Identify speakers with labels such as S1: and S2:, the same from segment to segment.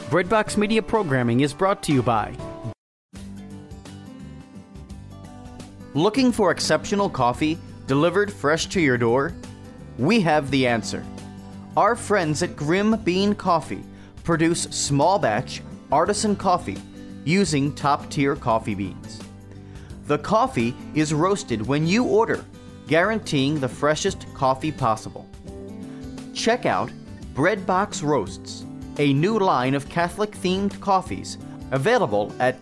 S1: Breadbox Media programming is brought to you by... Looking for exceptional coffee delivered fresh to your door? We have the answer. Our friends at Grim Bean Coffee produce small batch artisan coffee using top-tier coffee beans. The coffee is roasted when you order, guaranteeing the freshest coffee possible. Check out Breadbox Roasts, a new line of Catholic-themed coffees available at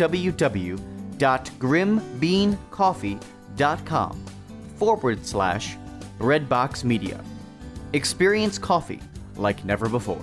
S1: www.grimbeancoffee.com/Breadbox Media. Experience coffee like never before.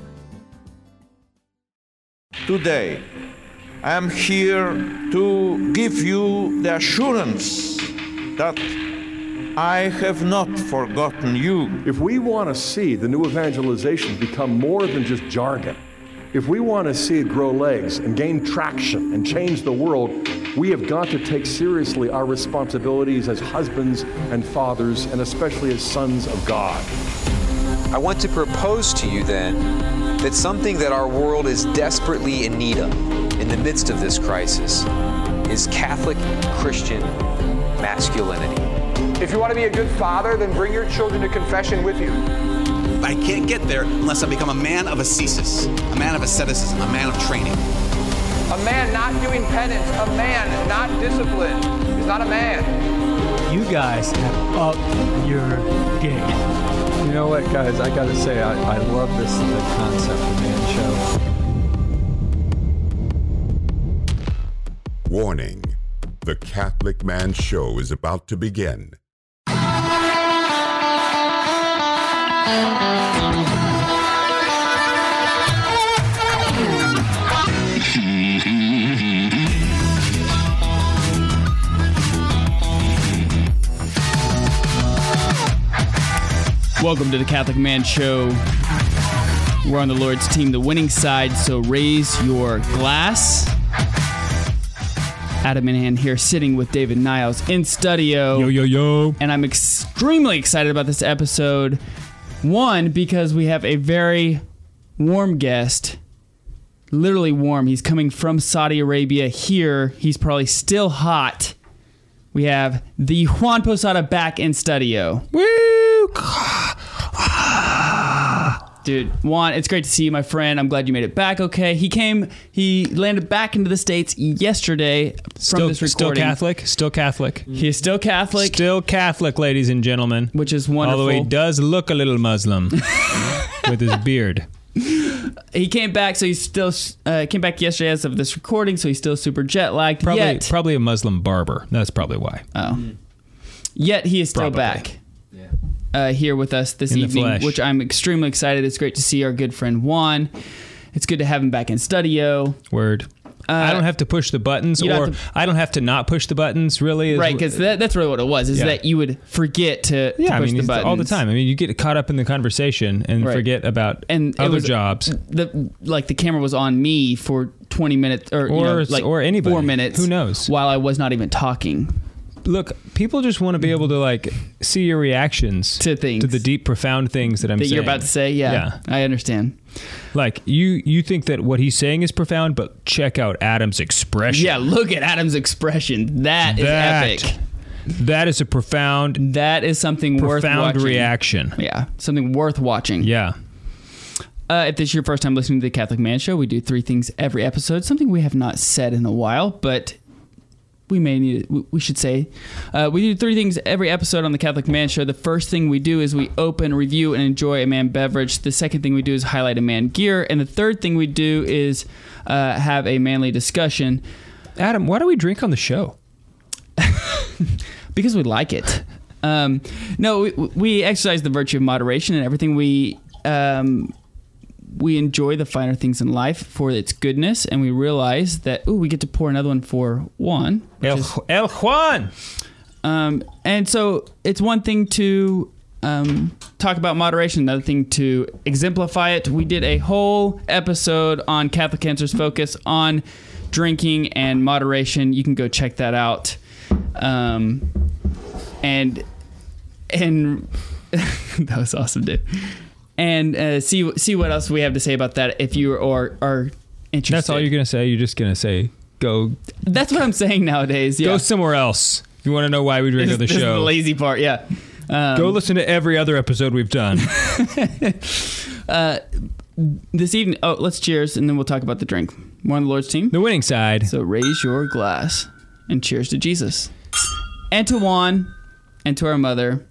S2: Today, I am here to give you the assurance that I have not forgotten you.
S3: If we want to see the new evangelization become more than just jargon, if we want to see it grow legs and gain traction and change the world, we have got to take seriously our responsibilities as husbands and fathers, and especially as sons of God.
S4: I want to propose to you then that something that our world is desperately in need of in the midst of this crisis is Catholic Christian masculinity.
S5: If you want to be a good father, then bring your children to confession with you.
S6: I can't get there unless I become a man of ascesis, a man of asceticism, a man of training.
S5: A man not doing penance, a man not disciplined is not a man.
S7: You guys have upped your game.
S8: You know what, guys? I gotta say, I love the concept of Man Show.
S9: Warning: the Catholic Man Show is about to begin.
S10: Welcome to the Catholic Man Show. We're on the Lord's team, the winning side, so raise your glass. Adam Minahan here, sitting with David Niles in studio.
S11: Yo, yo, yo.
S10: And I'm extremely excited about this episode. One, because we have a very warm guest. Literally warm. He's coming from Saudi Arabia here. He's probably still hot. We have the Juan Posada back in studio.
S11: Woo!
S10: Dude, Juan, it's great to see you, my friend. I'm glad you made it back okay. He landed back into the States yesterday from this recording.
S11: Still Catholic.
S10: He is still Catholic.
S11: Still Catholic, ladies and gentlemen.
S10: Which is wonderful.
S11: Although he does look a little Muslim with his beard.
S10: He came back, so he's still came back yesterday as of this recording, so he's still super jet lagged.
S11: Probably a Muslim barber. That's probably why.
S10: Oh. Yet he is still back. Here with us this evening, which I'm extremely excited. It's great to see our good friend Juan. It's good to have him back in studio.
S11: Word. I don't have to push the buttons, or I don't have to not push the buttons, really.
S10: Right, because that's really what it was, is that you would forget to push the buttons.
S11: All the time. I mean, you get caught up in the conversation and forget about other jobs.
S10: The camera was on me for 20 minutes, or
S11: anybody.
S10: 4 minutes.
S11: Who knows?
S10: While I was not even talking.
S11: Look, people just want to be able to see your reactions
S10: to things,
S11: to the deep, profound things that I'm saying.
S10: That you're about to say. Yeah, I understand.
S11: You think that what he's saying is profound, but check out Adam's expression.
S10: Yeah, look at Adam's expression. That is epic.
S11: That is a profound.
S10: That is something worth watching.
S11: Profound reaction.
S10: Yeah, something worth watching.
S11: Yeah.
S10: If this is your first time listening to the Catholic Man Show, we do 3 things every episode. Something we have not said in a while, but we may need it. We should say. We do 3 things every episode on the Catholic Man Show. The first thing we do is we open, review, and enjoy a man beverage. The second thing we do is highlight a man gear. And the third thing we do is have a manly discussion.
S11: Adam, why do we drink on the show?
S10: Because we like it. No, we exercise the virtue of moderation and everything. We enjoy the finer things in life for its goodness, and we realize that we get to pour another one for Juan.
S11: El Juan.
S10: And so it's one thing to talk about moderation, another thing to exemplify it. We did a whole episode on Catholic Cancer's focus on drinking and moderation. You can go check that out. And that was awesome, dude. And see what else we have to say about that if you are interested.
S11: That's all you're going to say? You're just going to say, go.
S10: That's what I'm saying nowadays. Yeah.
S11: Go somewhere else. If you want to know why we drink on the
S10: This is
S11: show.
S10: the lazy part, yeah.
S11: Go listen to every other episode we've done.
S10: This evening, let's cheers, and then we'll talk about the drink. We're on the Lord's team.
S11: The winning side.
S10: So raise your glass and cheers to Jesus. And to Juan, and to our mother.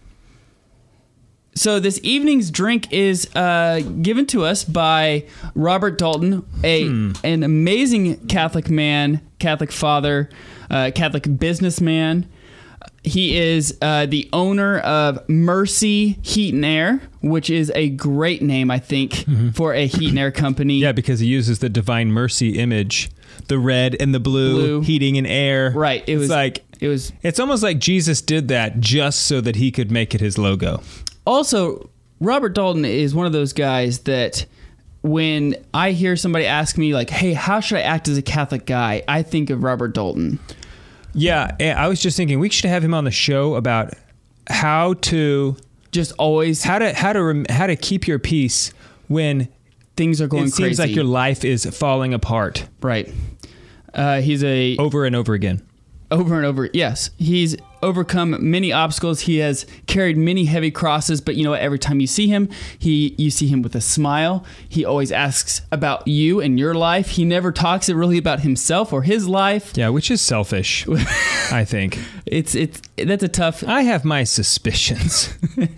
S10: So this evening's drink is given to us by Robert Dalton, an amazing Catholic man, Catholic father, Catholic businessman. He is the owner of Mercy Heat and Air, which is a great name, I think, for a heat and air company.
S11: Yeah, because he uses the Divine Mercy image, the red and the blue. Heating and air.
S10: Right.
S11: It's almost like Jesus did that just so that he could make it his logo.
S10: Also, Robert Dalton is one of those guys that when I hear somebody ask me, like, hey, how should I act as a Catholic guy? I think of Robert Dalton.
S11: Yeah, I was just thinking we should have him on the show about how to
S10: just always
S11: how to keep your peace when
S10: things are going crazy.
S11: It seems like your life is falling apart.
S10: Right. He's over
S11: and over again.
S10: Over and over. Yes. He's overcome many obstacles. He has carried many heavy crosses, but you know what? Every time you see him, you see him with a smile. He always asks about you and your life. He never talks really about himself or his life.
S11: Yeah, which is selfish, I think.
S10: That's a tough.
S11: I have my suspicions.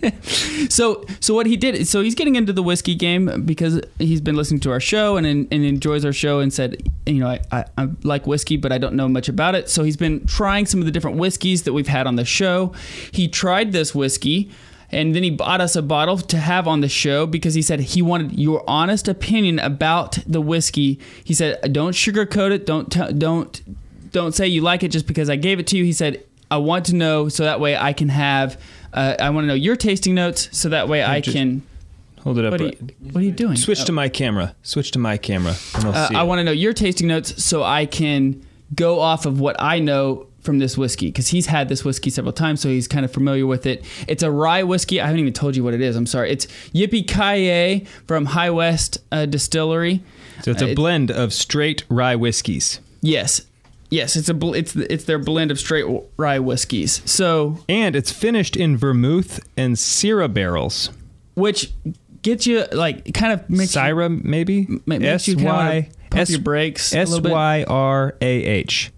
S10: So what he did, so he's getting into the whiskey game because he's been listening to our show and enjoys our show and said, you know, I like whiskey, but I don't know much about it. So he's been trying some of the different whiskeys that we've had on the show. He tried this whiskey and then he bought us a bottle to have on the show because he said he wanted your honest opinion about the whiskey. He said, don't sugarcoat it. Don't say you like it just because I gave it to you. He said, I want to know so that way I can have, I want to know your tasting notes so that way I can.
S11: Hold it up.
S10: What are you doing?
S11: Switch to my camera. And I'll see
S10: I want to know your tasting notes so I can go off of what I know from this whiskey, because he's had this whiskey several times, so he's kind of familiar with it. It's a rye whiskey. I haven't even told you what it is. I'm sorry. It's Yippee-Ki-Yay from High West Distillery.
S11: So it's a blend of straight rye whiskeys.
S10: Yes, it's their blend of straight rye whiskeys.
S11: And it's finished in vermouth and Syrah barrels,
S10: which gets you like kind of makes
S11: Syrah maybe
S10: makes you kind of pump your brakes a little bit.
S11: Syrah.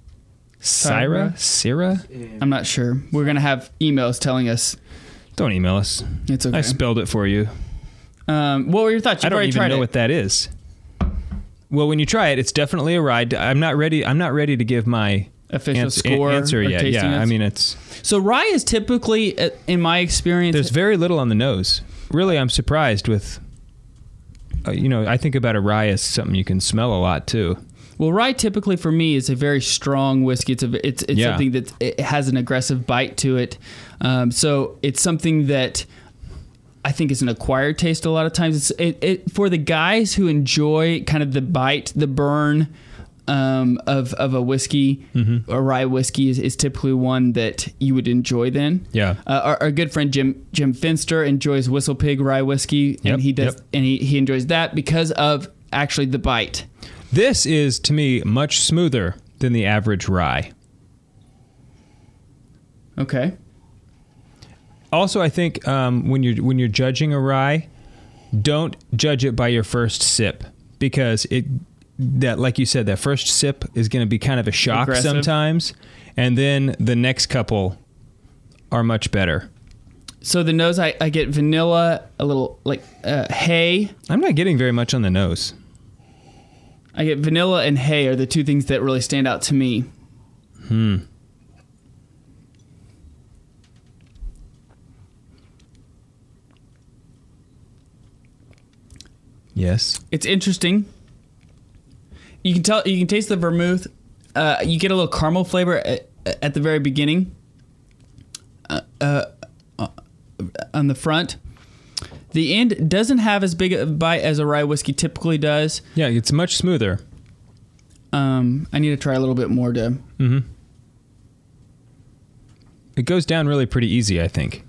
S11: Syrah?
S10: I'm not sure. We're gonna have emails telling us.
S11: Don't email us.
S10: It's okay.
S11: I spelled it for you.
S10: What were your thoughts?
S11: I don't even know what that is. Well, when you try it, it's definitely a rye. I'm not ready to give my
S10: official score
S11: answer yet. Yeah,
S10: notes.
S11: I mean it's.
S10: So rye is typically, in my experience,
S11: there's very little on the nose. Really, I'm surprised with. I think about a rye as something you can smell a lot too.
S10: Well, rye typically for me is a very strong whiskey. It's something that it has an aggressive bite to it. So it's something that I think is an acquired taste a lot of times. It's for the guys who enjoy kind of the bite, the burn of a whiskey. Mm-hmm. A rye whiskey is typically one that you would enjoy then.
S11: Yeah.
S10: Our good friend Jim Finster enjoys Whistle Pig rye whiskey, and he does, and he enjoys that because of actually the bite.
S11: This is, to me, much smoother than the average rye.
S10: Okay.
S11: Also, I think when you're judging a rye, don't judge it by your first sip, because like you said, that first sip is going to be kind of a shock sometimes, and then the next couple are much better.
S10: So the nose, I get vanilla, a little like hay.
S11: I'm not getting very much on the nose.
S10: I get vanilla and hay are the two things that really stand out to me.
S11: Yes.
S10: It's interesting. You can taste the vermouth. You get a little caramel flavor at the very beginning. On the front. The end doesn't have as big a bite as a rye whiskey typically does.
S11: Yeah, it's much smoother.
S10: I need to try a little bit more to...
S11: Mm-hmm. It goes down really pretty easy, I think.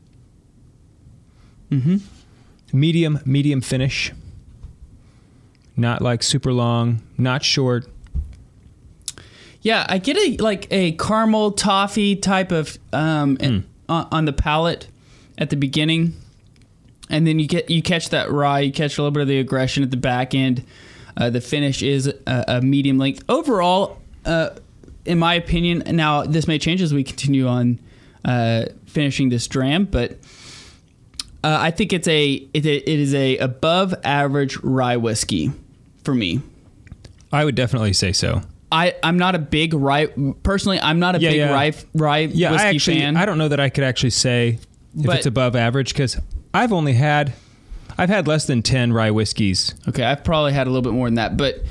S10: Mm-hmm. Mm-hmm.
S11: Medium finish. not like super long, not short.
S10: Yeah, I get a caramel toffee type of on the palate at the beginning, and then you catch that rye, you catch a little bit of the aggression at the back end. The finish is a medium length. Overall, in my opinion, now this may change as we continue on finishing this dram, but I think it is a above average rye whiskey for me.
S11: I would definitely say so.
S10: I'm not a big rye. Personally, I'm not a big rye whiskey fan.
S11: I don't know that I could actually say if it's above average, because I've had less than 10 rye whiskeys.
S10: Okay, I've probably had a little bit more than that, but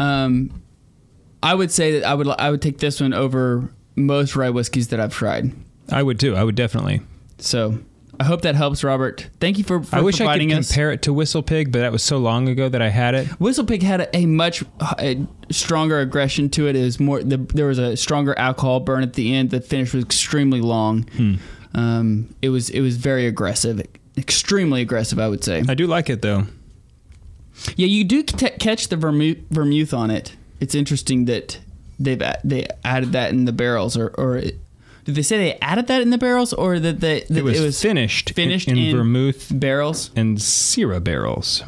S10: I would say that I would take this one over most rye whiskeys that I've tried.
S11: I would too. I would definitely.
S10: So I hope that helps, Robert. Thank you for
S11: I wish
S10: providing
S11: I could compare it to Whistle Pig, but that was so long ago that I had it.
S10: Whistle Pig had a much stronger aggression to it. It was more. There was a stronger alcohol burn at the end. The finish was extremely long. It was very aggressive, extremely aggressive, I would say.
S11: I do like it though.
S10: Yeah, you do catch the vermouth on it. It's interesting that they added that in the barrels, or did they say they added that in the barrels, or that it was
S11: finished in vermouth
S10: barrels
S11: and Syrah barrels?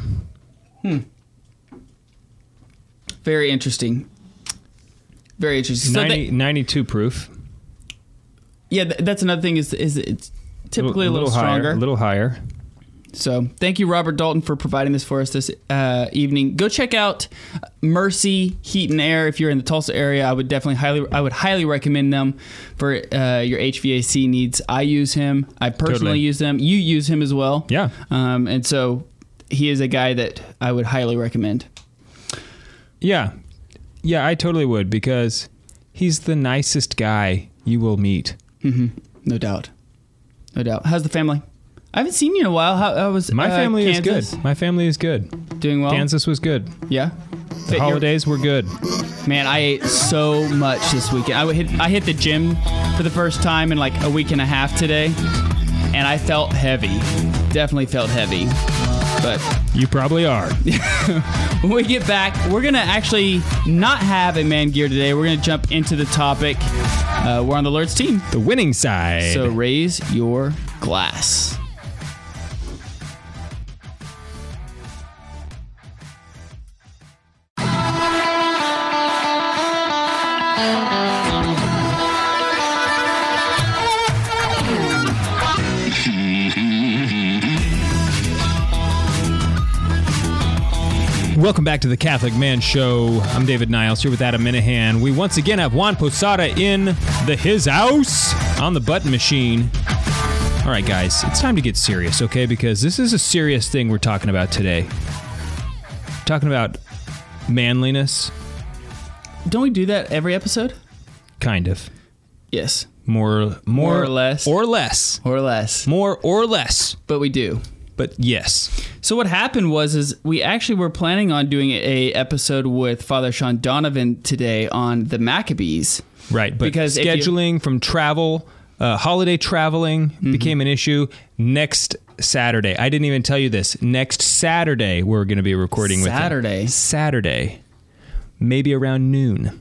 S10: Very interesting. Very interesting.
S11: 92 proof.
S10: Yeah, that's another thing. Is it's typically a little stronger,
S11: a little higher.
S10: So thank you, Robert Dalton, for providing this for us this evening. Go check out Mercy Heat and Air if you're in the Tulsa area. I would highly recommend them for your HVAC needs. I use him. I personally use them. You use him as well.
S11: Yeah.
S10: And so he is a guy that I would highly recommend.
S11: Yeah. Yeah, I totally would, because he's the nicest guy you will meet.
S10: Mm-hmm. No doubt. How's the family? I haven't seen you in a while. How was
S11: my family?
S10: Kansas?
S11: Is good. My family is good.
S10: Doing well.
S11: Kansas was good.
S10: Yeah.
S11: The holidays were good.
S10: Man, I ate so much this weekend. I hit the gym for the first time in like a week and a half today, and I felt heavy. Definitely felt heavy. But
S11: you probably are.
S10: When we get back, we're going to actually not have a man gear today. We're going to jump into the topic. We're on the Lord's team.
S11: The winning side.
S10: So raise your glass.
S11: Welcome back to the Catholic Man Show. I'm David Niles here with Adam Minahan. We once again have Juan Posada in his house on the button machine. All right, guys, it's time to get serious, okay? Because this is a serious thing we're talking about today. Talking about manliness.
S10: Don't we do that every episode?
S11: Kind of.
S10: Yes.
S11: More
S10: or less.
S11: Or less.
S10: Or less.
S11: More or less.
S10: But we do.
S11: But yes.
S10: So what happened was we actually were planning on doing a episode with Father Sean Donovan today on the Maccabees.
S11: Right, but because scheduling from travel, holiday traveling became an issue. Next Saturday, I didn't even tell you this. Next Saturday, we're going to be recording with him. Saturday. Maybe around noon.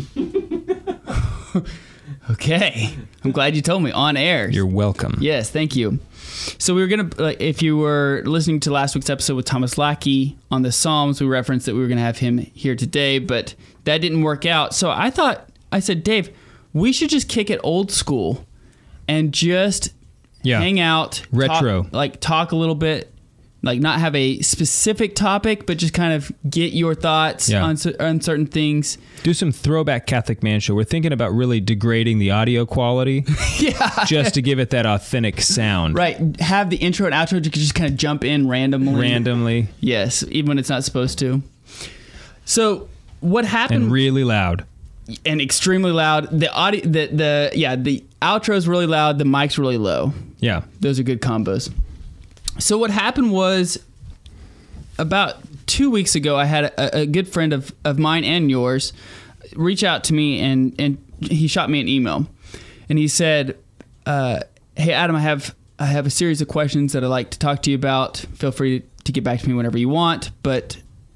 S10: Okay. I'm glad you told me on air.
S11: You're welcome.
S10: Yes, thank you. So we were going to, if you were listening to last week's episode with Thomas Lackey on the Psalms, we referenced that we were going to have him here today, but that didn't work out. So I said, Dave, we should just kick it old school and just hang out.
S11: Retro.
S10: Talk a little bit, like not have a specific topic, but just kind of get your thoughts on certain things.
S11: Do some throwback Catholic Man Show. We're thinking about really degrading the audio quality just to give it that authentic sound.
S10: Right. Have the intro and outro, you can just kind of jump in randomly. Yes, even when it's not supposed to. So what happened?
S11: And really loud.
S10: And extremely loud. The audio, the outro is really loud. The mic's really low.
S11: Yeah.
S10: Those are good combos. So what happened was about 2 weeks ago, I had a good friend of mine and yours reach out to me, and he shot me an email, and he said, "Hey Adam, I have a series of questions that I'd like to talk to you about. Feel free to get back to me whenever you want, but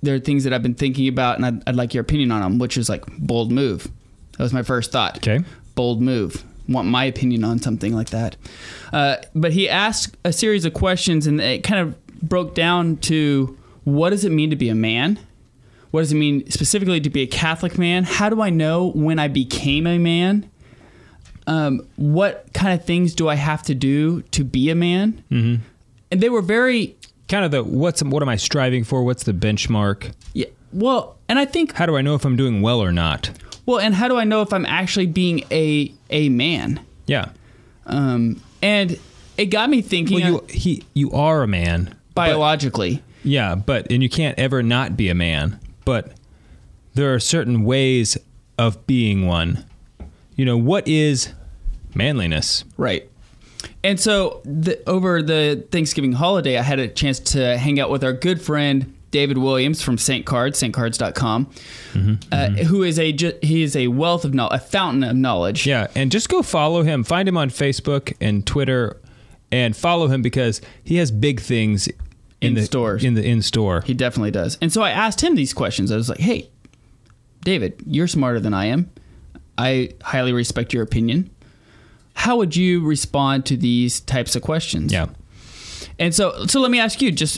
S10: there are things that I've been thinking about, and I'd like your opinion on them, which is like bold move. That was my first thought.
S11: Okay.
S10: Bold move. Want my opinion on something like that. But he asked a series of questions, and it kind of broke down to, what does it mean to be a man? What does it mean specifically to be a Catholic man? How do I know when I became a man? What kind of things do I have to do to be a man? Mm-hmm. And they were very...
S11: Kind of what am I striving for? What's the benchmark?
S10: Yeah. Well, and I think...
S11: How do I know if I'm doing well or not?
S10: Well, and how do I know if I'm actually being a man?
S11: Yeah.
S10: And it got me thinking...
S11: Well, you are a man.
S10: Biologically.
S11: And you can't ever not be a man. But there are certain ways of being one. What is manliness?
S10: Right. And so over the Thanksgiving holiday, I had a chance to hang out with our good friend David Williams from St. Cards, stcards.com, who is he is a wealth of knowledge, a fountain of knowledge.
S11: Yeah, and just go follow him. Find him on Facebook and Twitter, and follow him because he has big things in the stores. In the in-store.
S10: He definitely does. And so I asked him these questions. I was like, hey, David, you're smarter than I am. I highly respect your opinion. How would you respond to these types of questions?
S11: Yeah.
S10: And so let me ask you, just,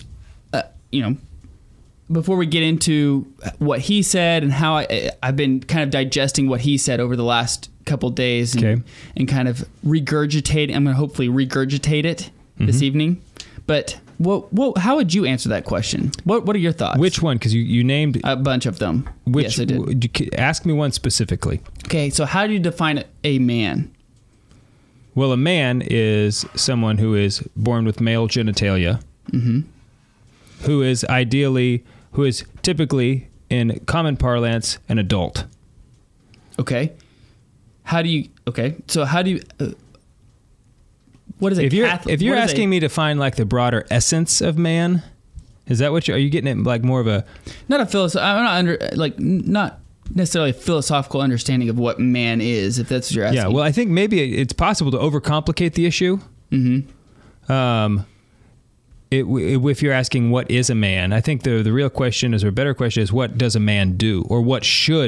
S10: before we get into what he said and how I've been kind of digesting what he said over the last couple days and kind of regurgitating. I'm going to hopefully regurgitate it this evening. But how would you answer that question? What are your thoughts?
S11: Which one? Because you named
S10: a bunch of them.
S11: Yes,
S10: I did.
S11: Ask me one specifically.
S10: Okay, so how do you define a man?
S11: Well, a man is someone who is born with male genitalia, who is typically, in common parlance, an adult.
S10: Okay. What is a Catholic?
S11: If you're asking me to find like the broader essence of man, is that what are you getting at? Like more of a
S10: not necessarily a philosophical understanding of what man is, if that's what you're asking.
S11: Yeah, well, I think maybe it's possible to overcomplicate the issue. If you're asking what is a man, I think the real question or a better question is, what does a man do, or what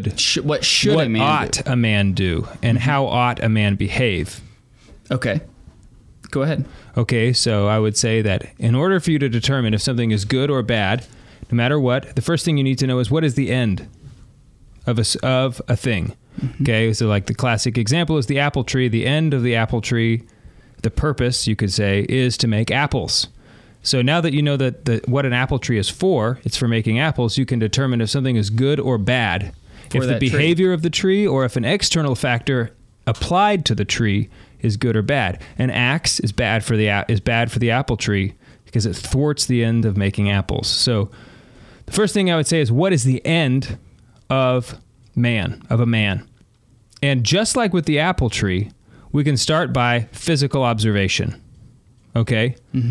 S11: ought a man do, and how ought a man behave?
S10: Okay, go ahead.
S11: Okay, so I would say that in order for you to determine if something is good or bad, no matter what, the first thing you need to know is, what is the end of a thing. Okay, so like the classic example is the apple tree. The end of the apple tree, the purpose, you could say, is to make apples. So now that you know that what an apple tree is for, it's for making apples, you can determine if something is good or bad. If the behavior of the tree, or if an external factor applied to the tree is good or bad. An axe is bad for the apple tree because it thwarts the end of making apples. So the first thing I would say is, what is the end of a man? And just like with the apple tree, we can start by physical observation. Okay?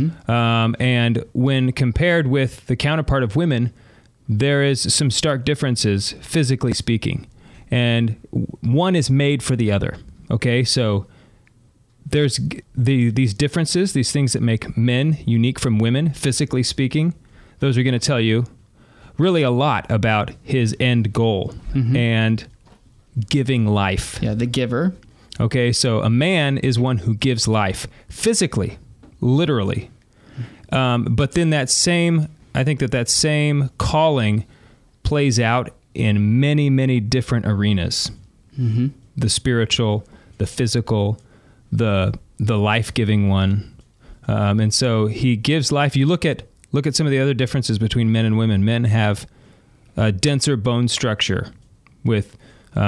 S11: And when compared with the counterpart of women, there is some stark differences, physically speaking. And one is made for the other. Okay? So there's these differences, these things that make men unique from women, physically speaking. Those are going to tell you really a lot about his end goal and giving life.
S10: Yeah, the giver.
S11: Okay, so a man is one who gives life physically, literally. But then I think that same calling plays out in many, many different arenas. The spiritual, the physical, the life-giving one. And so he gives life. You look at some of the other differences between men and women. Men have a denser bone structure with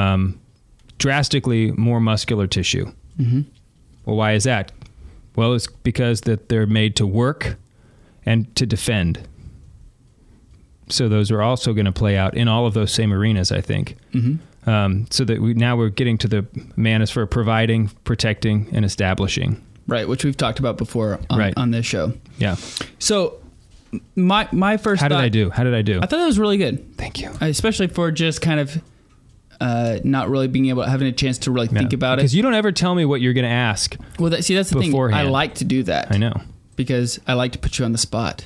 S11: drastically more muscular tissue. Well, why is that? Well, it's because that they're made to work and to defend. So those are also going to play out in all of those same arenas, I think. So that we're getting to the man is for providing, protecting, and establishing.
S10: Right, which we've talked about before on this show.
S11: Yeah.
S10: So my first
S11: How did I do?
S10: I thought that was really good.
S11: Thank you.
S10: Especially for just kind of not really having a chance to really think about it.
S11: Because you don't ever tell me what you're going to ask.
S10: Well, that's the thing.
S11: Beforehand.
S10: I like to do that.
S11: I know.
S10: Because I like to put you on the spot.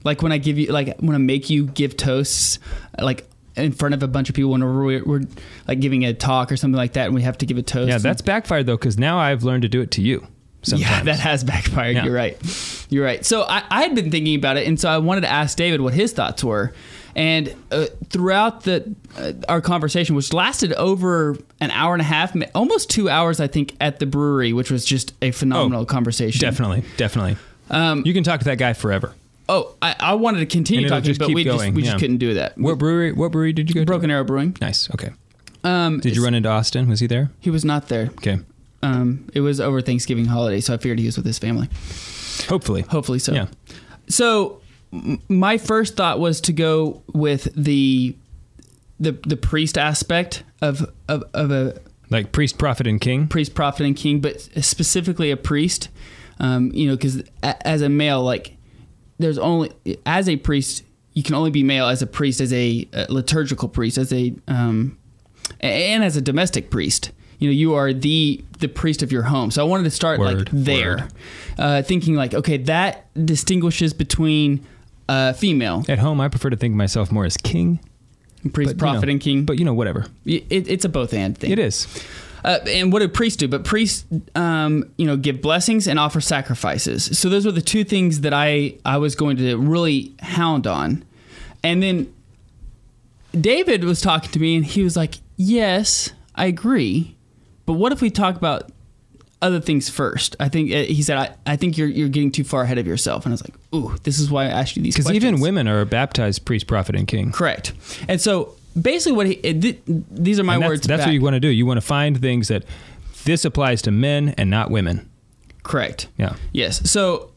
S10: Like when I make you give toasts, like in front of a bunch of people when we're like giving a talk or something like that, and we have to give a toast.
S11: Yeah, that's backfired though, because now I've learned to do it to you. Sometimes.
S10: Yeah, that has backfired. Yeah. You're right. So I had been thinking about it, and so I wanted to ask David what his thoughts were. And throughout our conversation, which lasted over an hour and a half, almost 2 hours, I think, at the brewery, which was just a phenomenal conversation.
S11: Definitely. You can talk to that guy forever.
S10: Oh, I wanted to continue talking, but we just couldn't do that.
S11: What brewery did you go to?
S10: Broken Arrow Brewing.
S11: Nice. Okay. Did you run into Austin? Was he there?
S10: He was not there.
S11: Okay.
S10: It was over Thanksgiving holiday, so I figured he was with his family. Hopefully so.
S11: Yeah.
S10: So my first thought was to go with the priest aspect of a
S11: like priest, prophet, and king.
S10: Priest, prophet, and king, but specifically a priest. Because as a male, like as a priest, you can only be male as a priest, as a liturgical priest, and as a domestic priest. You are the priest of your home. So I wanted to start thinking like, okay, that distinguishes between female.
S11: At home, I prefer to think of myself more as king.
S10: Priest, prophet, and king.
S11: But whatever.
S10: It's a both and thing.
S11: It is.
S10: And what do priests do? But priests, give blessings and offer sacrifices. So those were the two things that I was going to really hound on. And then David was talking to me, and he was like, yes, I agree. But what if we talk about other things first? I think he said, I think you're getting too far ahead of yourself. And I was like, ooh, this is why I asked you these questions.
S11: Because even women are baptized priest, prophet, and king.
S10: Correct. And so basically these are my words.
S11: That's what you want to do. You want to find things that this applies to men and not women.
S10: Correct.
S11: Yeah.
S10: Yes. So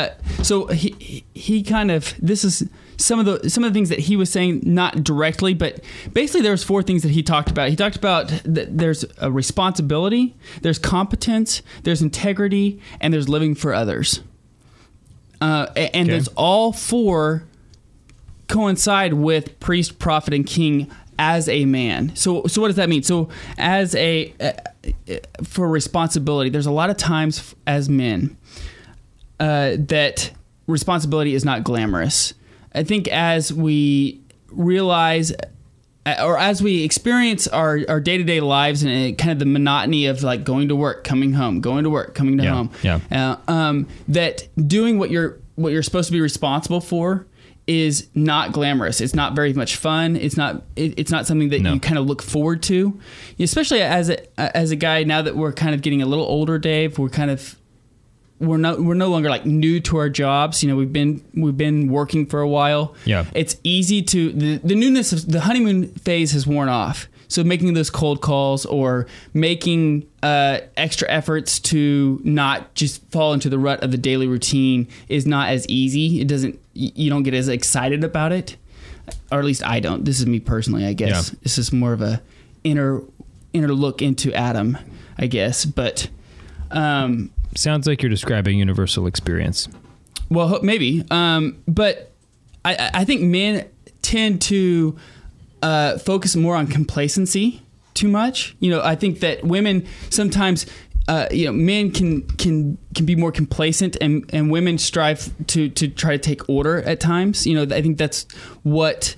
S10: he kind of, this is some of the things that he was saying, not directly, but basically there was 4 things that he talked about. He talked about that there's a responsibility, there's competence, there's integrity, and there's living for others. And there's all 4 coincide with priest, prophet, and king as a man. So what does that mean? So as for responsibility, there's a lot of times as men that responsibility is not glamorous. I think as we realize or as we experience our day-to-day lives and kind of the monotony of like going to work, coming home, going to work, coming home, that doing what you're supposed to be responsible for is not glamorous. It's not very much fun. It's not something that you kind of look forward to, especially as a guy. Now that we're kind of getting a little older, Dave, we're no longer like new to our jobs. We've been working for a while.
S11: Yeah.
S10: It's easy to the newness of the honeymoon phase has worn off. So making those cold calls or making extra efforts to not just fall into the rut of the daily routine is not as easy. You don't get as excited about it, or at least I don't. This is me personally, I guess. Yeah. This is more of a inner look into Adam, I guess. But
S11: sounds like you're describing universal experience.
S10: Well, maybe. But I think men tend to focus more on complacency too much. I think that women sometimes, men can be more complacent, and women strive to try to take order at times. I think that's what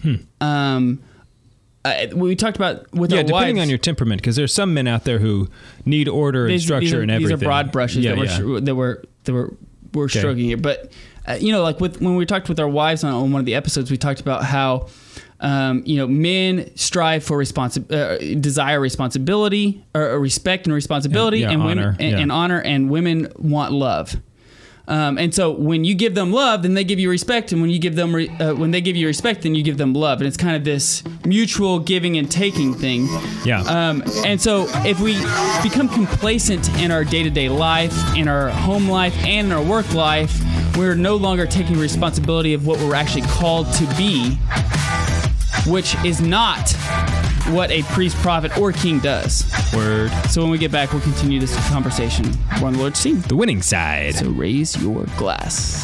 S10: we talked about with our wives.
S11: Depending on your temperament, because there's some men out there who need order and structure and everything.
S10: These are broad brushes that we're stroking here. But like when we talked with our wives on one of the episodes, we talked about how men strive for desire responsibility or respect and responsibility, and
S11: honor,
S10: women and honor, and women want love. And so when you give them love, then they give you respect, and when you give them when they give you respect, then you give them love, and it's kind of this mutual giving and taking thing.
S11: Yeah.
S10: And so if we become complacent in our day-to-day life, in our home life, and in our work life, we're no longer taking responsibility of what we're actually called to be, which is not what a priest, prophet, or king does.
S11: Word.
S10: So when we get back, we'll continue this conversation. We're on the Lord's team.
S11: The winning side.
S10: So raise your glass.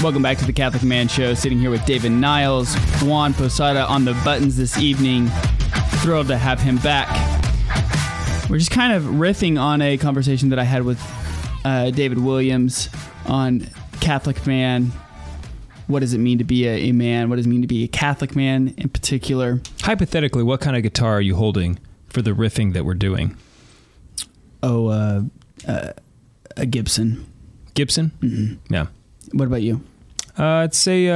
S10: Welcome back to the Catholic Man Show. Sitting here with David Niles, Juan Posada on the buttons this evening. Thrilled to have him back. We're just kind of riffing on a conversation that I had with David Williams on Catholic man. What does it mean to be a man? What does it mean to be a Catholic man in particular?
S11: Hypothetically, what kind of guitar are you holding for the riffing that we're doing?
S10: Oh, a Gibson.
S11: Gibson?
S10: Mm-hmm.
S11: Yeah.
S10: What about you?
S11: I'd say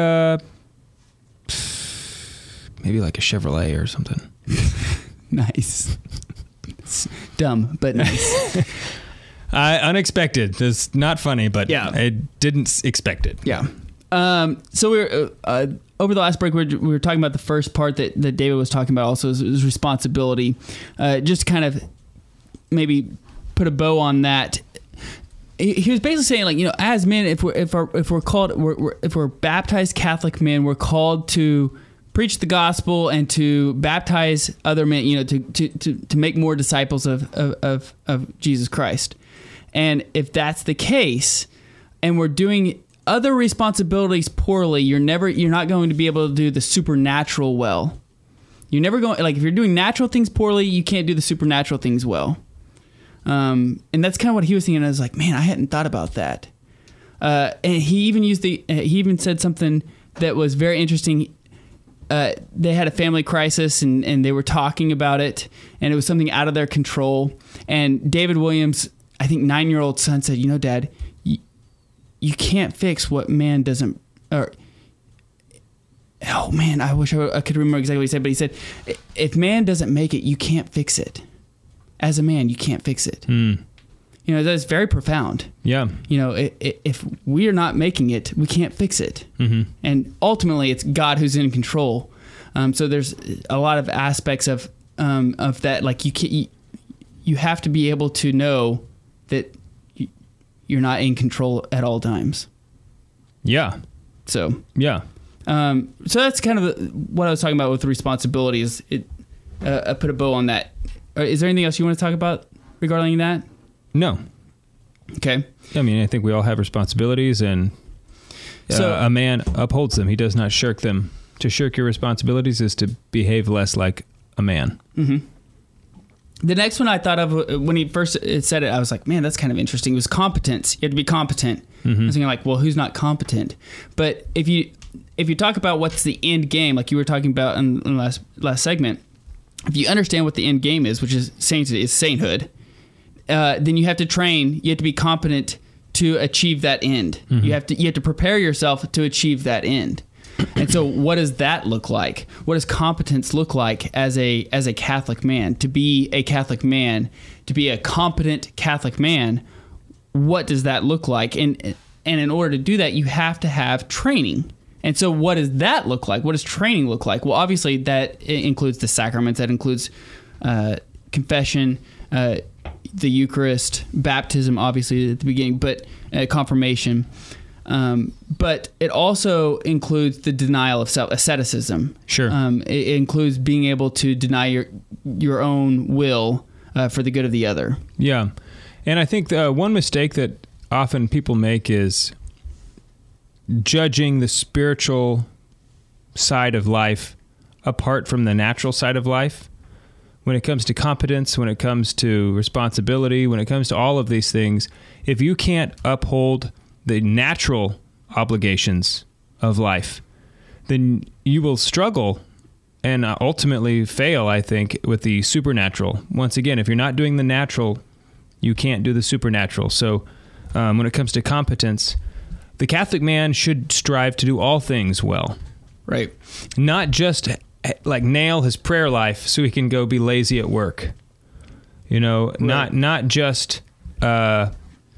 S11: maybe like a Chevrolet or something.
S10: Nice. It's dumb, but nice.
S11: Unexpected. It's not funny, but
S10: yeah.
S11: I didn't expect it.
S10: Yeah. So we were over the last break. We were talking about the first part that David was talking about. Also, is responsibility. Just kind of maybe put a bow on that. He was basically saying, like, as men, if we're baptized Catholic men, we're called to preach the gospel and to baptize other men, to make more disciples of Jesus Christ. And if that's the case, and we're doing other responsibilities poorly, you're not going to be able to do the supernatural well. You're never going, like, if you're doing natural things poorly, you can't do the supernatural things well. And that's kind of what he was thinking. I was like, man, I hadn't thought about that. And he even said something that was very interesting. They had a family crisis and they were talking about it, and it was something out of their control. And David Williams, I think 9-year-old son, said, Dad, you can't fix what man doesn't, or, oh man, I wish I could remember exactly what he said, but he said, if man doesn't make it, you can't fix it. As a man, you can't fix it. That's very profound.
S11: Yeah.
S10: If we are not making it, we can't fix it. Mm-hmm. And ultimately, it's God who's in control. So there's a lot of aspects of that. Like you have to be able to know that you're not in control at all times.
S11: Yeah.
S10: So
S11: yeah.
S10: So that's kind of what I was talking about with the responsibilities. I put a bow on that. Is there anything else you want to talk about regarding that?
S11: No.
S10: Okay.
S11: I mean, I think we all have responsibilities, and a man upholds them. He does not shirk them. To shirk your responsibilities is to behave less like a man.
S10: Mm-hmm. The next one I thought of when he first said it, I was like, man, that's kind of interesting. It was competence. You had to be competent. Mm-hmm. I was thinking, like, well, who's not competent? But if you talk about what's the end game, like you were talking about in the last segment, if you understand what the end game is, which is sainthood, then you have to train. You have to be competent to achieve that end. Mm-hmm. You have to prepare yourself to achieve that end. And so, what does that look like? What does competence look like as a Catholic man? To be a Catholic man, to be a competent Catholic man, what does that look like? And in order to do that, you have to have training. And so what does that look like? What does training look like? Well, obviously, that includes the sacraments. That includes confession, the Eucharist, baptism, obviously, at the beginning, but confirmation. But it also includes the denial of asceticism.
S11: Sure.
S10: It includes being able to deny your own will for the good of the other.
S11: Yeah. And I think one mistake that often people make is judging the spiritual side of life apart from the natural side of life. When it comes to competence, when it comes to responsibility, when it comes to all of these things, if you can't uphold the natural obligations of life, then you will struggle and ultimately fail, I think, with the supernatural. Once again, if you're not doing the natural, you can't do the supernatural. So when it comes to competence, the Catholic man should strive to do all things well.
S10: Right.
S11: Not just like nail his prayer life so he can go be lazy at work. Right. Not just have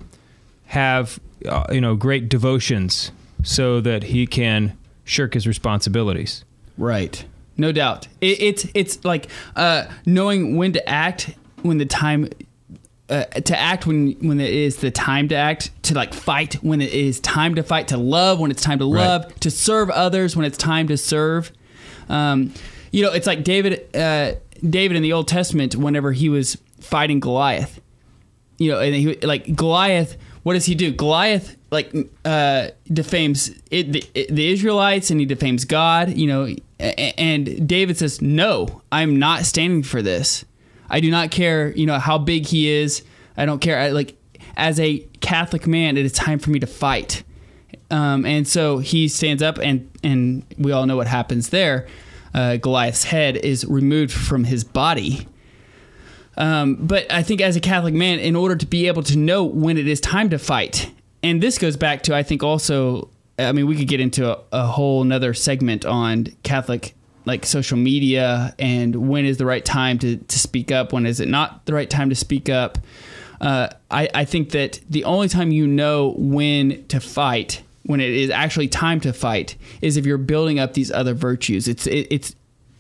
S11: great devotions so that he can shirk his responsibilities.
S10: Right. No doubt. It's like knowing when to act, when the time to act when it is the time to act, to like fight when it is time to fight, to love when it's time to love, right. To serve others when it's time to serve. It's like David in the Old Testament, whenever he was fighting Goliath, and Goliath, what does he do? Goliath defames the Israelites, and he defames God, and David says, no, I'm not standing for this. I do not care, how big he is. I don't care. As a Catholic man, it is time for me to fight. And so he stands up, and we all know what happens there. Goliath's head is removed from his body. But I think as a Catholic man, in order to be able to know when it is time to fight, and this goes back to, I think also, we could get into a whole nother segment on Catholic, social media, and when is the right time to speak up, when is it not the right time to speak up. I think that the only time you know when to fight, when it is actually time to fight, is if you're building up these other virtues. The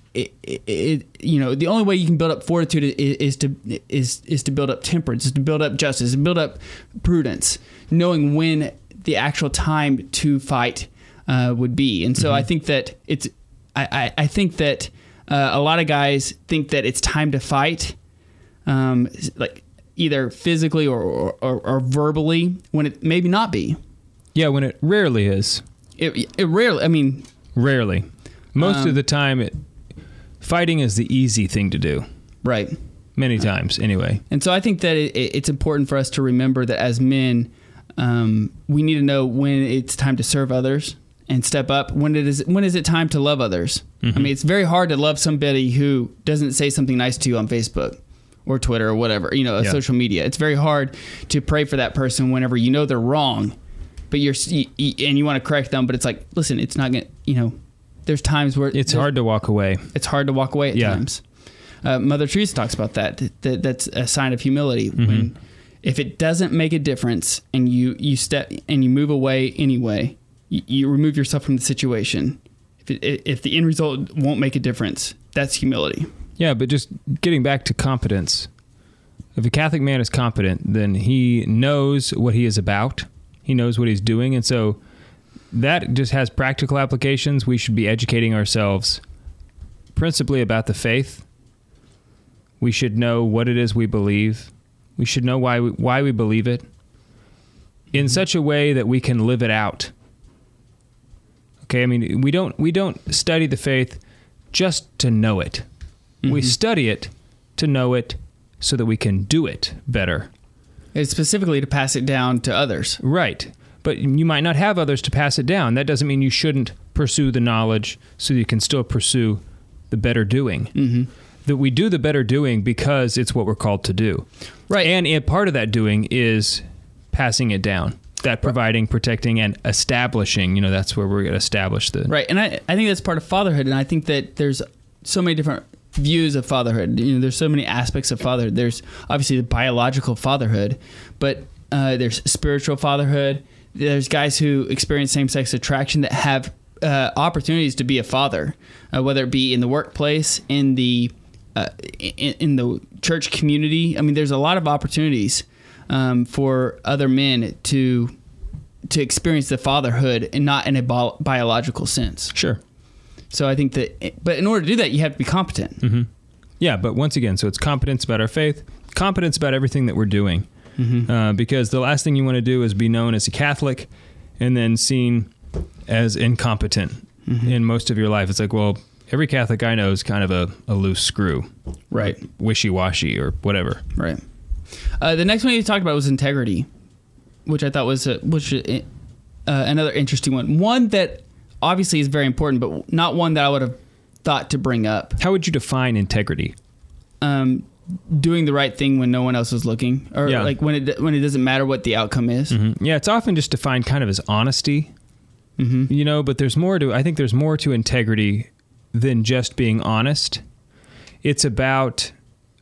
S10: only way you can build up fortitude is to build up temperance, is to build up justice, to build up prudence, knowing when the actual time to fight would be. And so I think that I think that a lot of guys think that it's time to fight, either physically or verbally, when it maybe not be.
S11: Yeah, when it rarely is.
S10: It rarely.
S11: Rarely. Most of the time, fighting is the easy thing to do.
S10: Right.
S11: Many times, anyway.
S10: And so I think that it's important for us to remember that as men, we need to know when it's time to serve others and step up. When is it time to love others? Mm-hmm. It's very hard to love somebody who doesn't say something nice to you on Facebook or Twitter or whatever, social media. It's very hard to pray for that person whenever you know they're wrong, but you want to correct them, but it's like, listen, it's not going to, there's times where
S11: it's hard to walk away.
S10: It's hard to walk away at times. Mother Teresa talks about that's a sign of humility. Mm-hmm. When if it doesn't make a difference and you step and you move away anyway, you remove yourself from the situation. If the end result won't make a difference, that's humility.
S11: Yeah, but just getting back to competence. If a Catholic man is competent, then he knows what he is about. He knows what he's doing. And so that just has practical applications. We should be educating ourselves principally about the faith. We should know what it is we believe. We should know why we believe it in such a way that we can live it out. Okay, we don't study the faith just to know it. Mm-hmm. We study it to know it so that we can do it better.
S10: It's specifically to pass it down to others.
S11: Right. But you might not have others to pass it down. That doesn't mean you shouldn't pursue the knowledge so you can still pursue the better doing. Mm-hmm. That we do the better doing because it's what we're called to do. Right. And part of that doing is passing it down. That providing, protecting, and establishing, that's where we're going to establish the...
S10: Right. And I think that's part of fatherhood. And I think that there's so many different views of fatherhood. There's so many aspects of fatherhood. There's obviously the biological fatherhood, but there's spiritual fatherhood. There's guys who experience same-sex attraction that have opportunities to be a father, whether it be in the workplace, in the church community. There's a lot of opportunities for other men to experience the fatherhood and not in a biological sense.
S11: Sure.
S10: So I think but in order to do that, you have to be competent.
S11: Mm-hmm. Yeah, but once again, so it's competence about our faith, competence about everything that we're doing. Mm-hmm. Because the last thing you want to do is be known as a Catholic and then seen as incompetent in most of your life. It's like, well, every Catholic I know is kind of a loose screw.
S10: Right.
S11: Wishy-washy or whatever.
S10: Right. The next one you talked about was integrity, which I thought was another interesting one. One that obviously is very important, but not one that I would have thought to bring up.
S11: How would you define integrity?
S10: Doing the right thing when no one else is looking, or when it doesn't matter what the outcome is.
S11: Mm-hmm. Yeah, it's often just defined kind of as honesty. Mm-hmm. But there's more to. I think there's more to integrity than just being honest. It's about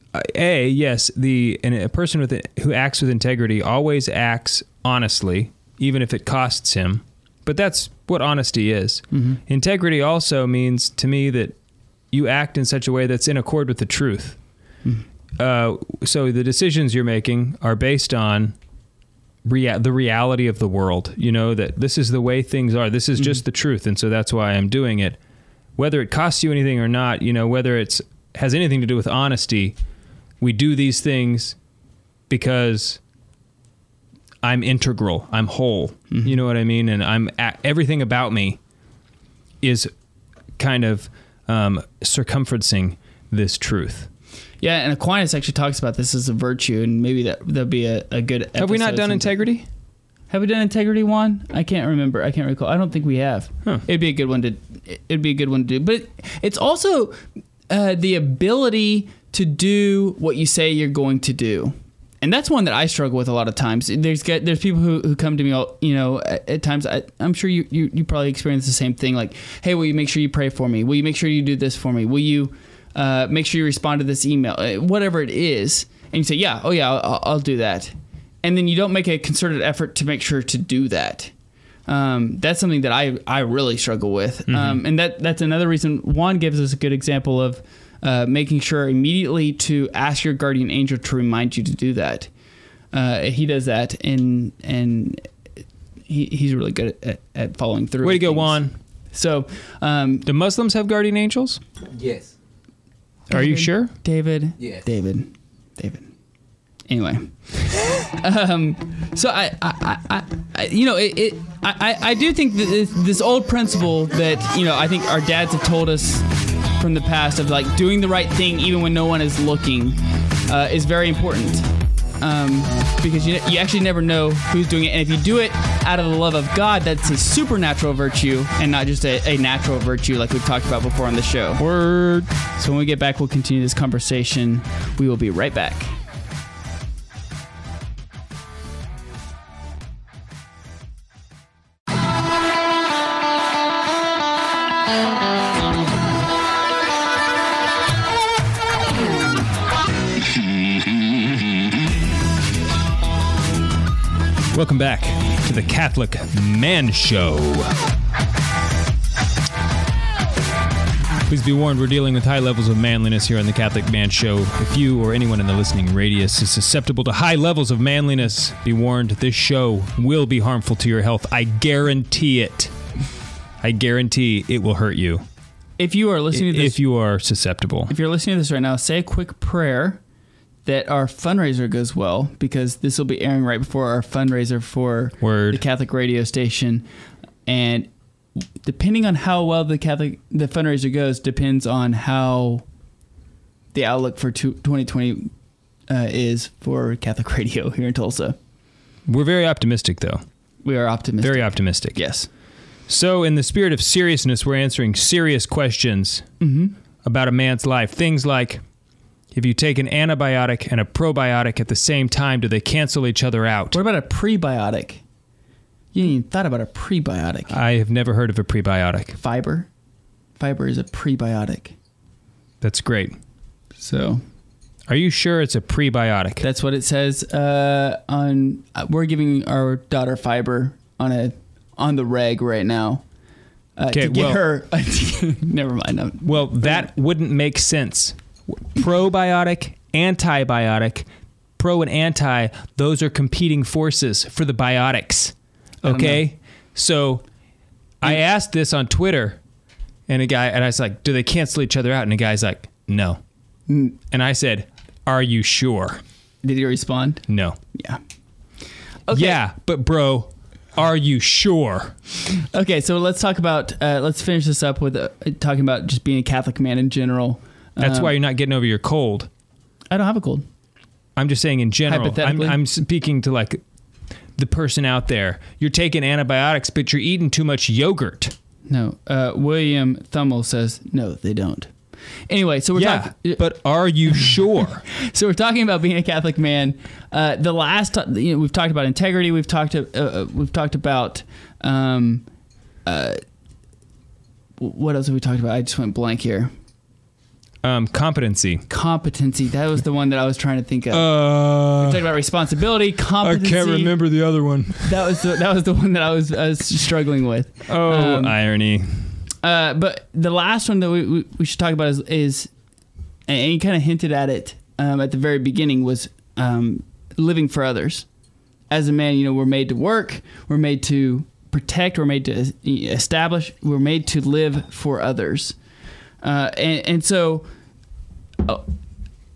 S11: a person who acts with integrity always acts honestly, even if it costs him. But that's what honesty is. Mm-hmm. Integrity also means to me that you act in such a way that's in accord with the truth. Mm-hmm. So the decisions you're making are based on the reality of the world. That this is the way things are. This is just the truth, and so that's why I'm doing it. Whether it costs you anything or not, whether it has anything to do with honesty, we do these things because I'm integral. I'm whole. You know what I mean? And everything about me is kind of circumferencing this truth.
S10: Yeah, and Aquinas actually talks about this as a virtue, and maybe that'll be a good episode.
S11: Have we not done integrity?
S10: Have we done integrity, Juan? I can't remember. I can't recall. I don't think we have.
S11: Huh.
S10: It'd be a good one to do. But it's also the ability to do what you say you're going to do. And that's one that I struggle with a lot of times. There's people who come to me, at times. I'm sure you probably experience the same thing. Like, hey, will you make sure you pray for me? Will you make sure you do this for me? Will you make sure you respond to this email? Whatever it is. And you say, yeah, I'll do that. And then you don't make a concerted effort to make sure to do that. That's something that I really struggle with.
S11: Mm-hmm.
S10: And that's another reason Juan gives us a good example of making sure immediately to ask your guardian angel to remind you to do that. He does that, and he's really good at following through.
S11: Way to go, Juan.
S10: So,
S11: do Muslims have guardian angels?
S12: Yes.
S11: Are you sure?
S10: David?
S12: Yes.
S10: David. Anyway. So I do think that this old principle that, I think our dads have told us from the past of like doing the right thing even when no one is looking is very important. Because you actually never know who's doing it. And if you do it out of the love of God, that's a supernatural virtue and not just a natural virtue like we've talked about before on the show.
S11: Word.
S10: So when we get back, we'll continue this conversation. We will be right back.
S11: Welcome back to the Catholic Man Show. Please be warned, we're dealing with high levels of manliness here on the Catholic Man Show. If you or anyone in the listening radius is susceptible to high levels of manliness, be warned, this show will be harmful to your health. I guarantee it. I guarantee it will hurt you.
S10: If you are listening to this,
S11: if you are susceptible.
S10: If you're listening to this right now, say a quick prayer that our fundraiser goes well, because this will be airing right before our fundraiser for the Catholic radio station. And depending on how well the fundraiser goes depends on how the outlook for 2020 is for Catholic radio here in Tulsa.
S11: We're very optimistic, though.
S10: We are optimistic.
S11: Very optimistic.
S10: Yes.
S11: So in the spirit of seriousness, we're answering serious questions about a man's life. Things like, if you take an antibiotic and a probiotic at the same time, do they cancel each other out?
S10: What about a prebiotic? You didn't even thought about a prebiotic.
S11: I have never heard of a prebiotic.
S10: Fiber. Fiber is a prebiotic.
S11: That's great.
S10: So,
S11: are you sure it's a prebiotic?
S10: That's what it says on. We're giving our daughter fiber on the reg right now. To get her. Never mind.
S11: Well, that wouldn't make sense. Probiotic, antibiotic, pro and anti, those are competing forces for the biotics. Okay? So I asked this on Twitter, and I was like, do they cancel each other out? And the guy's like, no. And I said, are you sure?
S10: Did he respond?
S11: No.
S10: Yeah. Okay.
S11: Yeah, but bro, are you sure?
S10: Okay, so let's talk about, let's finish this up with talking about just being a Catholic man in general.
S11: That's why you're not getting over your cold.
S10: I don't have a cold.
S11: I'm just saying in general.
S10: Hypothetically.
S11: I'm speaking to like the person out there. You're taking antibiotics, but you're eating too much yogurt.
S10: No. William Thummel says, no, they don't. Anyway, so we're talking.
S11: But are you sure?
S10: So we're talking about being a Catholic man. The last, we've talked about integrity. We've talked about. What else have we talked about? I just went blank here.
S11: Competency.
S10: That was the one that I was trying to think of. We talked about responsibility, competency.
S11: I can't remember the other one.
S10: That was the one that I was struggling with.
S11: Oh, irony.
S10: But the last one that we should talk about is, and you kind of hinted at it at the very beginning, was living for others. As a man, we're made to work, we're made to protect, we're made to establish, we're made to live for others. And so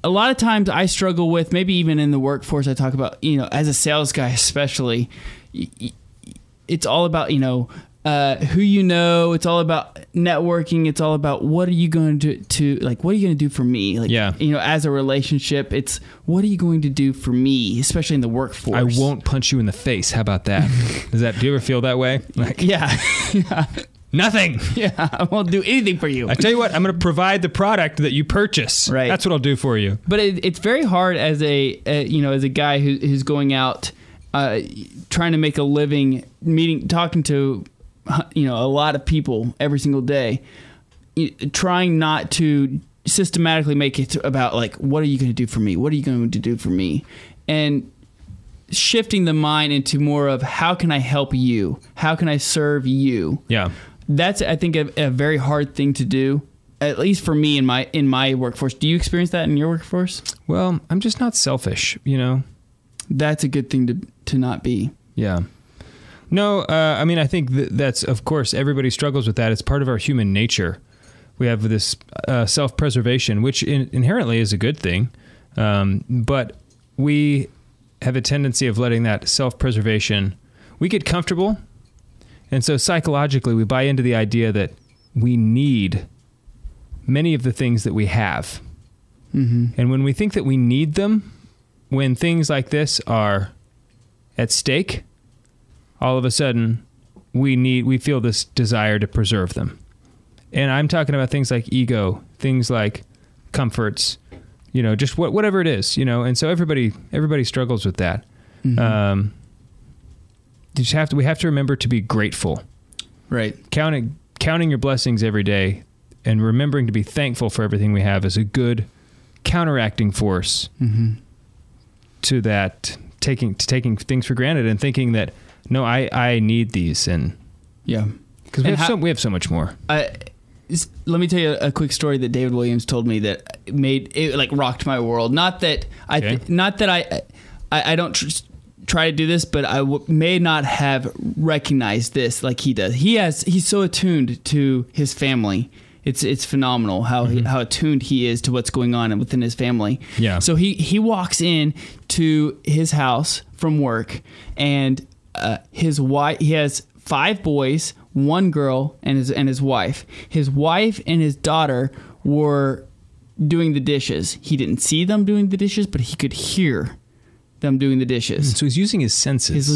S10: a lot of times I struggle with, maybe even in the workforce, I talk about, as a sales guy especially, it's all about, who you know. It's all about networking. It's all about what are you going to what are you going to do for me? As a relationship, it's what are you going to do for me, especially in the workforce.
S11: I won't punch you in the face. How about that? Do you ever feel that way?
S10: Yeah.
S11: Nothing.
S10: Yeah, I won't do anything for you.
S11: I tell you what, I'm going to provide the product that you purchase.
S10: Right.
S11: That's what I'll do for you.
S10: But it's very hard as a guy who's going out, trying to make a living, talking to, a lot of people every single day, trying not to systematically make it about what are you going to do for me? What are you going to do for me? And shifting the mind into more of how can I help you? How can I serve you?
S11: Yeah.
S10: That's, I think, a very hard thing to do, at least for me in my workforce. Do you experience that in your workforce?
S11: Well, I'm just not selfish,
S10: That's a good thing to not be.
S11: Yeah. No, I think that's, of course, everybody struggles with that. It's part of our human nature. We have this self-preservation, which inherently is a good thing. But we have a tendency of letting that self-preservation, we get comfortable. And so psychologically, we buy into the idea that we need many of the things that we have. Mm-hmm. And when we think that we need them, when things like this are at stake, all of a sudden we feel this desire to preserve them. And I'm talking about things like ego, things like comforts, just whatever it is, and so everybody struggles with that. Mm-hmm. We have to remember to be grateful.
S10: Right.
S11: Counting your blessings every day and remembering to be thankful for everything we have is a good counteracting force to that, taking things for granted and thinking that, no, I need these. And
S10: yeah,
S11: because we have so much more.
S10: Let me tell you a quick story that David Williams told me that rocked my world. Not that I don't try to do this, but I may not have recognized this like he does. He's so attuned to his family. It's phenomenal how attuned he is to what's going on within his family.
S11: Yeah.
S10: So he walks in to his house from work, and his wife. He has 5 boys, 1 girl, and his wife. His wife and his daughter were doing the dishes. He didn't see them doing the dishes, but he could hear them doing the dishes.
S11: So he's using his senses.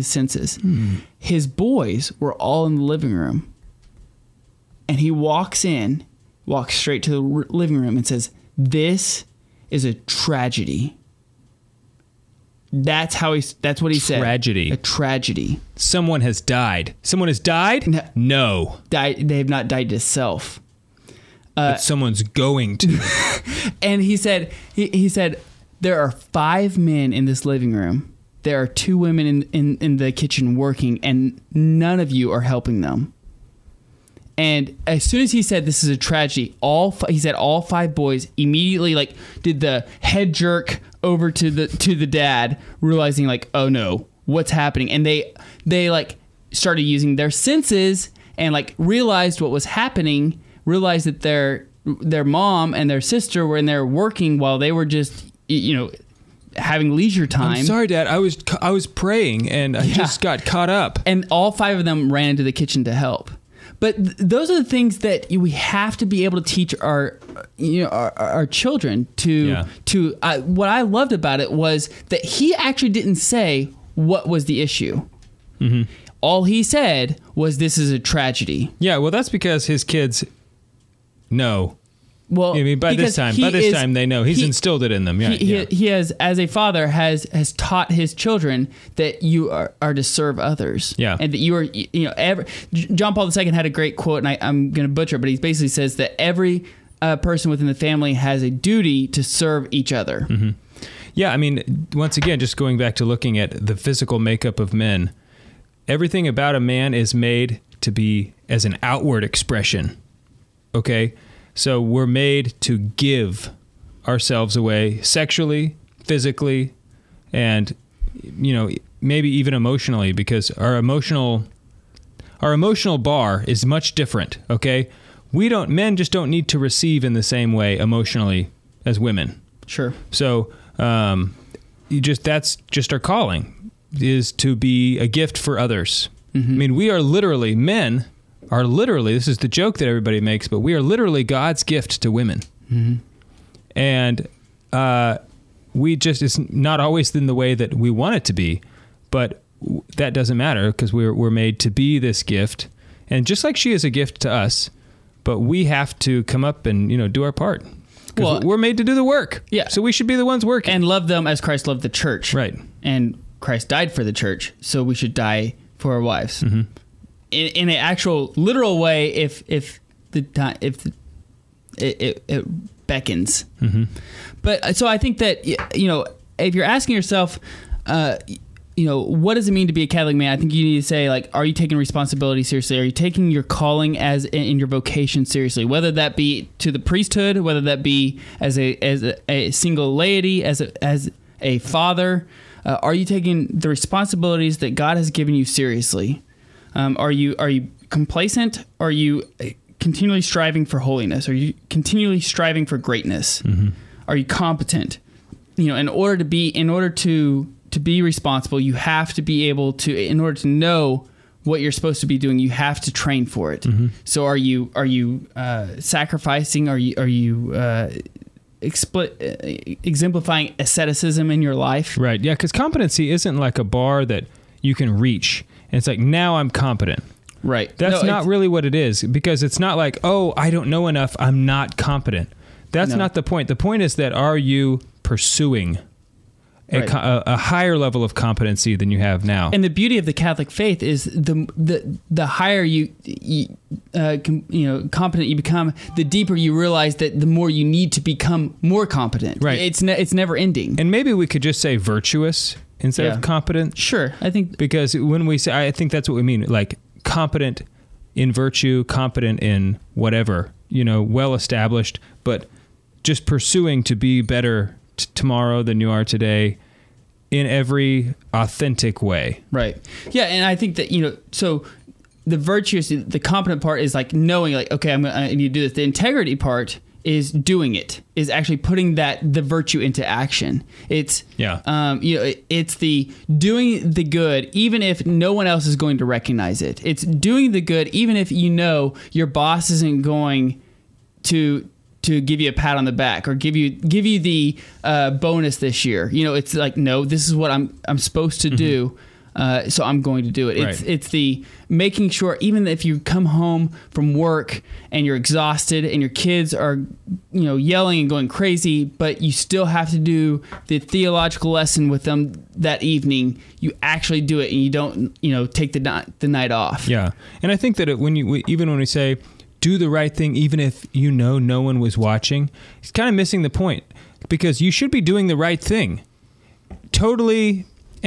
S10: His boys were all in the living room. And he walks straight to the living room and says, "This is a tragedy." That's what he said.
S11: Tragedy.
S10: A tragedy.
S11: Someone has died. Someone has died? No.
S10: They have not died to self.
S11: But someone's going to.
S10: And he said, there are 5 men in this living room. There are 2 women in the kitchen working, and none of you are helping them. And as soon as he said this is a tragedy, he said all 5 boys immediately did the head jerk over to the dad, realizing oh no, what's happening? And they started using their senses and realized what was happening, realized that their mom and their sister were in there working while they were just having leisure time.
S11: I'm sorry, Dad. I was praying and I just got caught up.
S10: And all 5 of them ran into the kitchen to help. But those are the things that we have to be able to teach our children to. What I loved about it was that he actually didn't say what was the issue. Mm-hmm. All he said was, "This is a tragedy."
S11: Yeah, well, that's because his kids know.
S10: Well,
S11: by this time they know. He's instilled it in them. Yeah,
S10: he has, as a father, has taught his children that you are to serve others.
S11: Yeah,
S10: and that you are, John Paul II had a great quote, and I'm going to butcher it, but he basically says that every person within the family has a duty to serve each other.
S11: Mm-hmm. Yeah, once again, just going back to looking at the physical makeup of men, everything about a man is made to be as an outward expression. Okay. So we're made to give ourselves away sexually, physically, and maybe even emotionally, because our emotional bar is much different. Okay, men just don't need to receive in the same way emotionally as women.
S10: Sure.
S11: So that's just our calling, is to be a gift for others. Mm-hmm. I mean, men are literally, this is the joke that everybody makes, but we are literally God's gift to women. Mm-hmm. And it's not always in the way that we want it to be, but that doesn't matter because we're made to be this gift. And just like she is a gift to us, but we have to come up and, do our part. Well, we're made to do the work. Yeah. So we should be the ones working.
S10: And love them as Christ loved the church.
S11: Right.
S10: And Christ died for the church, so we should die for our wives. Mm-hmm. In an actual literal way, if it beckons. Mm-hmm. But so I think that, if you're asking yourself, what does it mean to be a Catholic man? I think you need to say, like, are you taking responsibility seriously? Are you taking your calling as in your vocation seriously? Whether that be to the priesthood, whether that be as a single laity, as a father, are you taking the responsibilities that God has given you seriously? Are you complacent? Are you continually striving for holiness? Are you continually striving for greatness? Mm-hmm. Are you competent? In order to be responsible, you have to be able to, in order to know what you're supposed to be doing, you have to train for it. Mm-hmm. So are you sacrificing? Are you exemplifying asceticism in your life?
S11: Right. Yeah. Because competency isn't like a bar that you can reach. And it's like, now I'm competent.
S10: Right.
S11: That's not really what it is, because it's not like, oh, I don't know enough, I'm not competent. That's not the point. The point is that, are you pursuing a higher level of competency than you have now?
S10: And the beauty of the Catholic faith is the higher you competent you become, the deeper you realize that the more you need to become more competent.
S11: Right.
S10: It's never ending.
S11: And maybe we could just say virtuous instead of competent.
S10: Sure, I think,
S11: because when we say, I think that's what we mean, like competent in virtue, competent in whatever, well established, but just pursuing to be better tomorrow than you are today in every authentic way.
S10: Right. Yeah, and I think that, so the virtuous, the competent part is like knowing, like, okay, I need to do this. The integrity part is doing it, is actually putting the virtue into action. It's it's the doing the good even if no one else is going to recognize it. It's doing the good even if your boss isn't going to give you a pat on the back or give you the bonus this year. It's like, no, this is what I'm supposed to do. So I'm going to do it.
S11: Right.
S10: It's the making sure, even if you come home from work and you're exhausted and your kids are, yelling and going crazy, but you still have to do the theological lesson with them that evening, you actually do it and you don't, take the night off.
S11: Yeah. And I think that when we say do the right thing, even if no one was watching, it's kind of missing the point, because you should be doing the right thing totally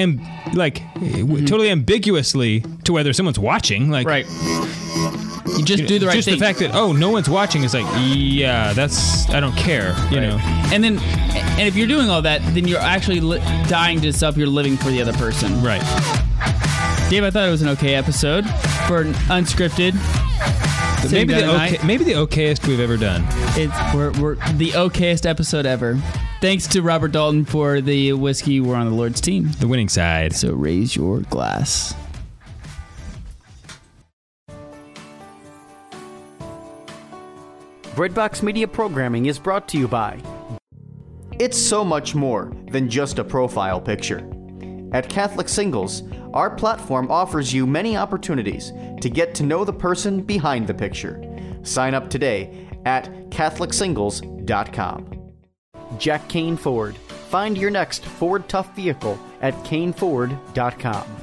S11: totally ambiguously to whether someone's watching. Like,
S10: right. You just do the right thing.
S11: Just the fact that, no one's watching is like, yeah, I don't care, know.
S10: And if you're doing all that, then you're actually dying to self. You're living for the other person.
S11: Right.
S10: Dave, I thought it was an okay episode for an unscripted.
S11: Maybe the okayest we've ever done.
S10: We're the okayest episode ever. Thanks to Robert Dalton for the whiskey. We're on the Lord's team.
S11: The winning side.
S10: So raise your glass.
S1: Breadbox Media Programming is brought to you by... It's so much more than just a profile picture. At Catholic Singles, our platform offers you many opportunities to get to know the person behind the picture. Sign up today at CatholicSingles.com. Jack Kane Ford. Find your next Ford Tough vehicle at CaneFord.com.